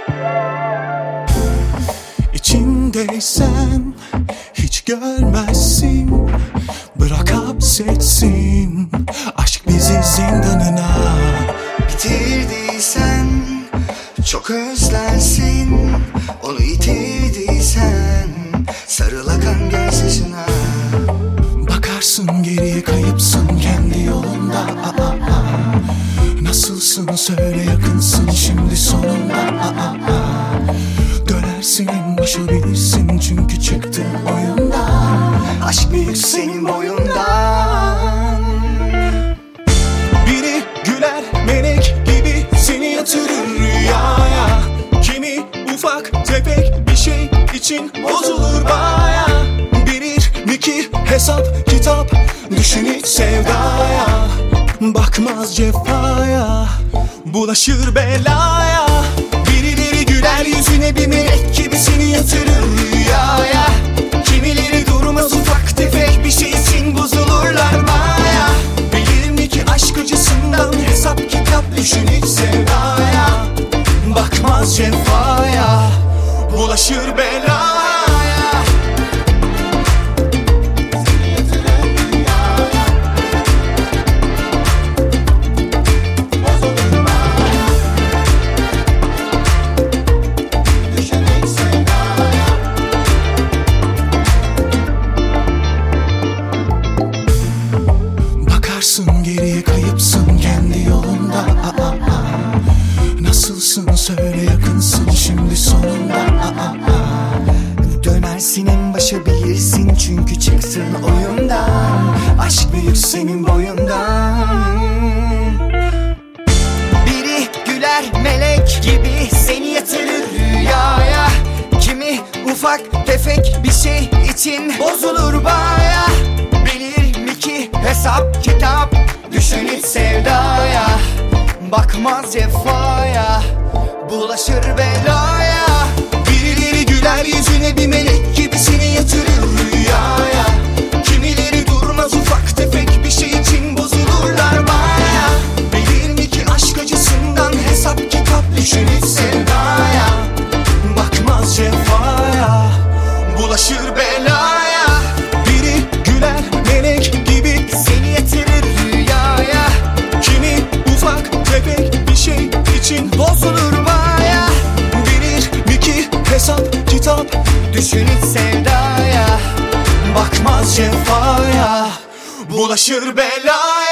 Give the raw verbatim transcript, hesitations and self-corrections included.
İçindeysen hiç görmezsin. Bırak hapsetsin aşk bizi zindanına. Bitirdiysen çok özlersin. Onu yitirdiysen sarıl akan gözyaşına. Bakarsın geriye kayıpsın kendi yolunda. Aa, aa. Nasılsın söyle yakınsın şimdi sonunda. Aa, aa. Dönersin en başa bilirsin çünkü çıktın oyundan. Aşk büyük senin boyundan. Biri güler melek gibi seni yatırır rüyaya. Kimi ufak tefek bir şey için bozulur baya. Bilir mi ki hesap kitap düşün hiç sevdaya. Bakmaz cefaya bulaşır belaya. Birileri güler yüzüne bir melek gibi seni yatırır rüyaya. Kimileri durmaz ufak tefek bir şey için bozulurlar baya. Bilir mi ki aşk acısından hesap kitap düşün hiç sevdaya. Bakmaz cefaya bulaşır belaya. Bakarsın geriye kayıpsın kendi yolunda. Aa, aa. Nasılsın söyle yakınsın şimdi sonunda. Aa, aa. Dönersin en başa bilirsin çünkü çıktın oyundan. Aşk büyük senin boyundan. Biri güler melek gibi seni yatırır rüyaya. Kimi ufak tefek bir şey için bozulur baya. Bilir mi ki hesap kitap düşün hiç sevdaya. Bakmaz cefaya bulaşır belaya. Birileri güler yüzüne bir melek gibi seni yatırır rüyaya. Kimileri durmaz ufak tefek bir şey için bozulurlar baya. Bilir mi ki aşk acısından hesap kitap düşün hiç sevdaya. Bakmaz cefaya bulaşır belaya. Biri güler melek gibi seni yatırır rüyaya. kimi ufak tefek bir şey için Bozulur baya. bilir mi ki hesap kitap Düşün hiç sevdaya. bakmaz cefaya bulaşır belaya.